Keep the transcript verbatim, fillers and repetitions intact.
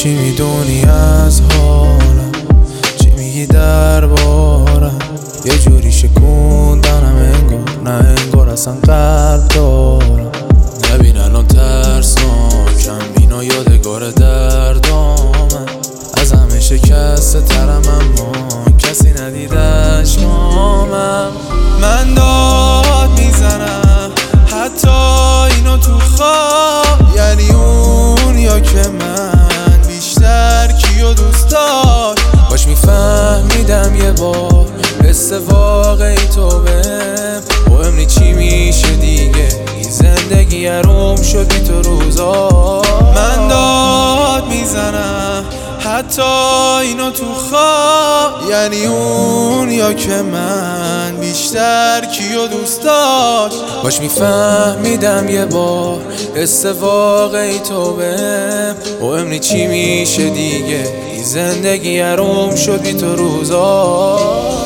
چی میدونی از حالم؟ چی میگی دربارم؟ یه جوری شکوندنم انگار نه انگار اصلا قلب دارم. نبین الان ترسناکم، اینا یادگار دردامه. از همه شکسته ترم اما کسی ندید اشکامم. من داد میزنم حتی اینو تو خواب، یعنی اون یا که من بیشتر کیو دوست داشت. باش میفهمیدم یه بار حس واقعی تو بهم مهم نی چی میشه دیگه. این زندگی حروم شد بی تو روزا. من داد میزنم حتی اینو تو خواب، یعنی اون یا که من بیشتر کیو دوست داشت. باش میفهمیدم یه بار حس واقعی تو بهم مهم نی چی میشه دیگه. این زندگی حروم شد بی تو روزا.